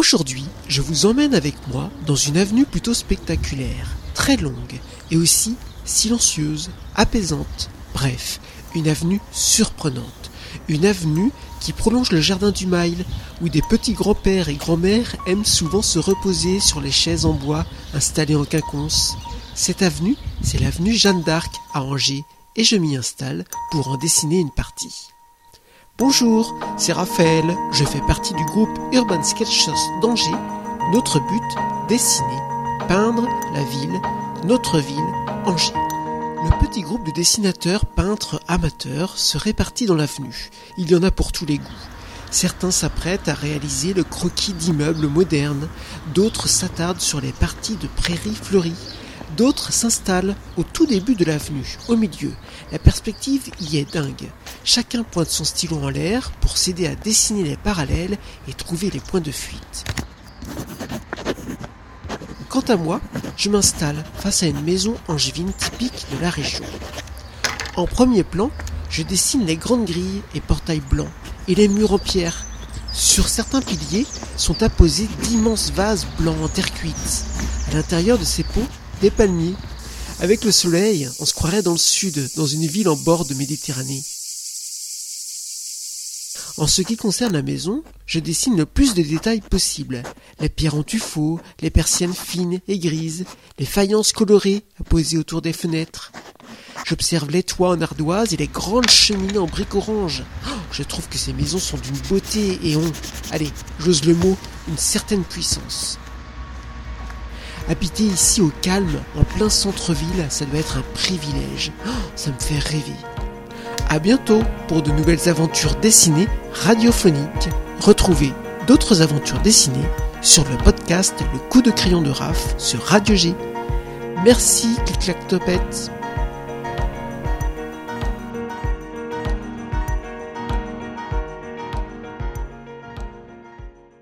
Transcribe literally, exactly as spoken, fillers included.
Aujourd'hui, je vous emmène avec moi dans une avenue plutôt spectaculaire, très longue et aussi silencieuse, apaisante. Bref, une avenue surprenante. Une avenue qui prolonge le jardin du Mail, où des petits grands-pères et grand-mères aiment souvent se reposer sur les chaises en bois installées en quinconce. Cette avenue, c'est l'avenue Jeanne d'Arc à Angers, et je m'y installe pour en dessiner une partie. Bonjour, c'est Raphaël, je fais partie du groupe Urban Sketchers d'Angers. Notre but, dessiner, peindre la ville, notre ville, Angers. Le petit groupe de dessinateurs, peintres, amateurs se répartit dans l'avenue. Il y en a pour tous les goûts. Certains s'apprêtent à réaliser le croquis d'immeubles modernes, d'autres s'attardent sur les parties de prairies fleuries. D'autres s'installent au tout début de l'avenue, au milieu. La perspective y est dingue. Chacun pointe son stylo en l'air pour s'aider à dessiner les parallèles et trouver les points de fuite. Quant à moi, je m'installe face à une maison angevine typique de la région. En premier plan, je dessine les grandes grilles et portails blancs et les murs en pierre. Sur certains piliers sont apposés d'immenses vases blancs en terre cuite. À l'intérieur de ces pots, des palmiers. Avec le soleil, on se croirait dans le sud, dans une ville en bord de Méditerranée. En ce qui concerne la maison, je dessine le plus de détails possible. Les pierres en tuffeau, les persiennes fines et grises, les faïences colorées apposées autour des fenêtres. J'observe les toits en ardoise et les grandes cheminées en briques orange. Oh, je trouve que ces maisons sont d'une beauté et ont, allez, j'ose le mot, une certaine puissance. Habiter ici au calme, en plein centre-ville, ça doit être un privilège. Oh, ça me fait rêver. À bientôt pour de nouvelles aventures dessinées radiophoniques. Retrouvez d'autres aventures dessinées sur le podcast Le Coup de Crayon de Raph sur Radio G. Merci, Clic Clac Topette.